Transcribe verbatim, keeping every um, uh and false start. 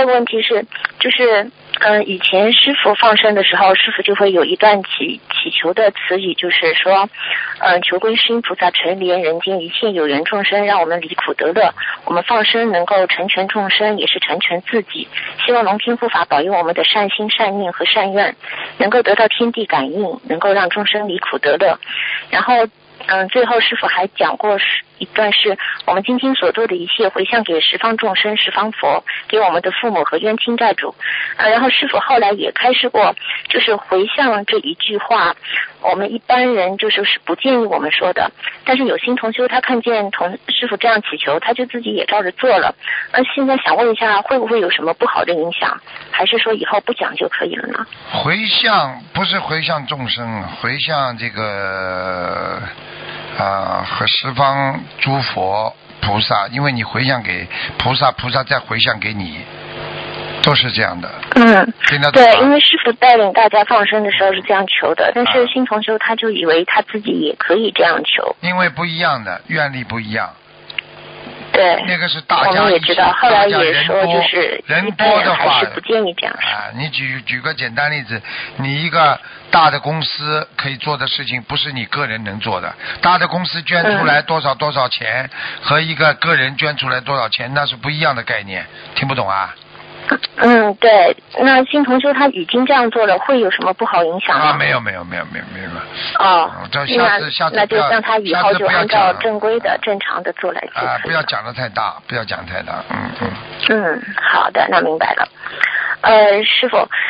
再一个问题是，就是嗯、呃，以前师父放生的时候，师父就会有一段祈祈求的词语，就是说，嗯、呃，求观世音菩萨垂怜人间一切有缘众生，让我们离苦得乐。我们放生能够成全众生，也是成全自己。希望龙天护法保佑我们的善心、善念和善愿，能够得到天地感应，能够让众生离苦得乐。然后。嗯，最后师父还讲过一段是我们今天所做的一切回向给十方众生、十方佛，给我们的父母和冤亲债主。啊，然后师父后来也开示过，就是回向这一句话，我们一般人就是是不建议我们说的，但是有心同修他看见同师父这样祈求，他就自己也照着做了。那现在想问一下，会不会有什么不好的影响，还是说以后不讲就可以了呢？ 回向不是回向众生，回向这个啊、呃、和十方诸佛菩萨，因为你回向给菩萨，菩萨再回向给你，都是这样的。 嗯，对，因为师父带领大家放生的时候是这样求的，但是新同修他就以为他自己也可以这样求。 因为不一样的，愿力不一样。 对， 那个是大家我们也知道，后来也说就是人多的话还是不建议这样啊。你举举个简单例子，你一个大的公司可以做的事情，不是你个人能做的。大的公司捐出来多少多少钱，嗯、和一个个人捐出来多少钱，那是不一样的概念。听不懂啊？ 嗯，对。那新同修他已经这样做了，会有什么不好影响吗？ 啊，没有没有没有没有没有。 哦， 这下次下次那就让他以后就按照正规的、正常的做来就可以了。 啊，不要讲的太大，不要讲太大，嗯嗯。 嗯，好的，那明白了。呃，师傅，